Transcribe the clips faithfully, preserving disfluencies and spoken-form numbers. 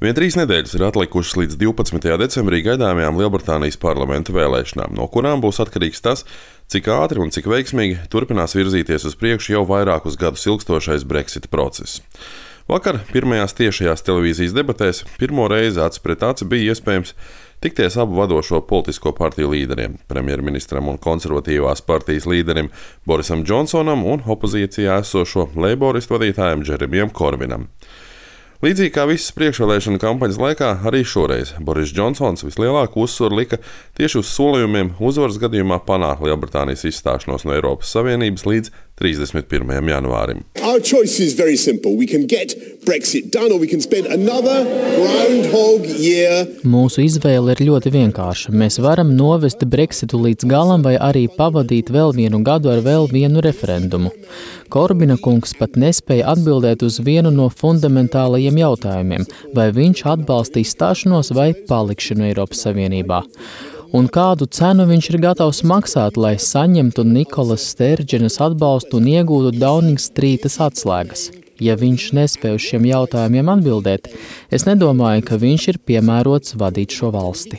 Vien trīs nedēļas ir atlikušas līdz divpadsmitajā decembrī gaidāmajām Lielbritānijas parlamenta vēlēšanām, no kurām būs atkarīgs tas, cik ātri un cik veiksmīgi turpinās virzīties uz priekšu jau vairākus gadus ilgstošais Brexit process. Vakar pirmajās tiešajās televīzijas debatēs pirmo reizi aci pret aci bija iespējams tikties abu vadošo politisko partiju līderiem – premjerministram un konservatīvās partijas līderim Borisam Džonsonam un opozīcijā esošo leiboristu vadītājam Džeremijam Korvinam. Līdzīgi kā visas priekšvēlēšanu kampaņas laikā, arī šoreiz Boris Džonsons vislielāko uzsvaru lika tieši uz solījumiem uzvaras gadījumā panākt Lielbritānijas izstāšanos no Eiropas Savienības līdz trīsdesmit pirmajam janvārim. Our choice is very simple. We can get Brexit done or we can spend another groundhog year. Mūsu izvēle ir ļoti vienkārša. Mēs varam novest Brexitu līdz galam vai arī pavadīt vēl vienu gadu ar vēl vienu referendumu. Korbina kungs pat nespēja atbildēt uz vienu no fundamentālajiem jautājumiem, vai viņš atbalstīs stāšanos vai palikšanu Eiropas Savienībā. Un kādu cenu viņš ir gatavs maksāt, lai saņemtu Nikolas Stērģenas atbalstu un iegūtu Downing Streetas atslēgas? Ja viņš nespēj uz šiem jautājumiem atbildēt, es nedomāju, ka viņš ir piemērots vadīt šo valsti.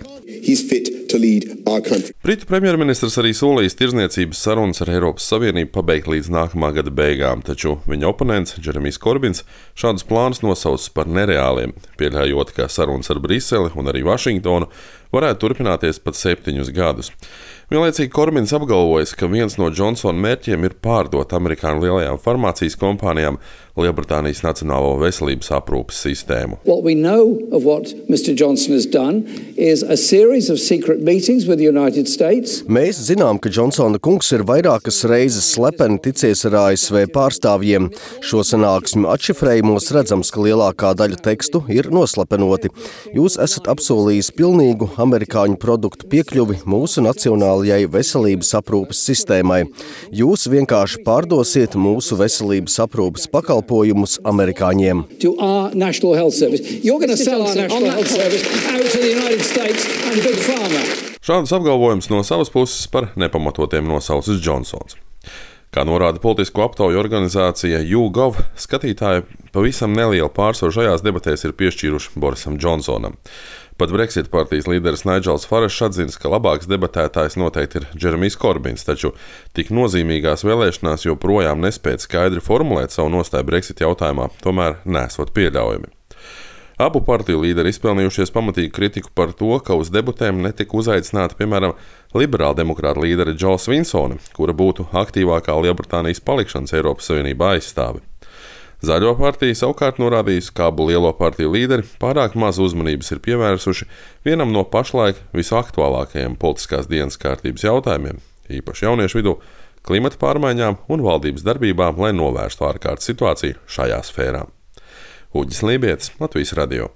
Britu premjerministrs arī solījis tirdzniecības sarunas ar Eiropas Savienību pabeigt līdz nākamā gada beigām, taču viņa oponents Džeremijs Korbins šādus plānus nosaucis par nereāliem, pieļaujot, ka sarunas ar Briseli un arī Vašingtonu varētu turpināties pat septiņus gadus. Vienlaicīgi Korbins apgalvojas, ka viens no Džonsona mērķiem ir pārdot amerikāņu lielajām farmācijas kompānijām Lielbritānijas nacionālo veselības aprūpes sistēmu. What we know of what mister Johnson has done is a series of secret meetings with the United States. Mēs zinām, ka Džonsona kungs ir vairākas reizes slepeni ticies ar A S V pārstāvjiem. Šo sanāksmi atšifrējumos redzams, ka lielākā daļa tekstu ir noslepenoti. Jūs esat apsolījis pilnīgu amerikāņu produktu piekļuvi mūsu nacionālajai veselības aprūpes sistēmai. Jūs vienkārši pārdosiet mūsu veselības aprūpes pakalpojumus amerikāņiem. To our national health service. You're going to sell our national health service out to the United States and Big Pharma. Šādus apgalvojumus no savas puses par nepamatotiem nosaucis Džonsons. Kā norāda politisko aptauju organizācija YouGov, skatītāji pavisam nelielu pārsvaru šajās debatēs ir piešķīruši Borisam Džonsonam. Pat Brexit partijas līderis Nigels Farage atzins, ka labāks debatētājs noteikti ir Džeremijs Korbins, taču tik nozīmīgās vēlēšanās joprojām nespēt skaidri formulēt savu nostāju Brexit jautājumā, tomēr nesot pieļaujami. Abu partiju līderi izpelnījušies pamatīgu kritiku par to, ka uz debatēm netika uzaicināta, piemēram, liberāla demokrāta līdere Džo Svinsone, kura būtu aktīvākā Lielbritānijas palikšanas Eiropas Savienībā aizstāve. Zaļo partija savukārt norādījusi, ka abu lielo partiju līderi pārāk maz uzmanības ir pievērsuši vienam no pašlaik visaktuālākajiem politiskās dienas kārtības jautājumiem, īpaši jauniešu vidū, klimata pārmaiņām un valdības darbībām, lai novērstu ārkārtas situāciju šajā sfērā. Uģis Lībietis, Latvijas radio.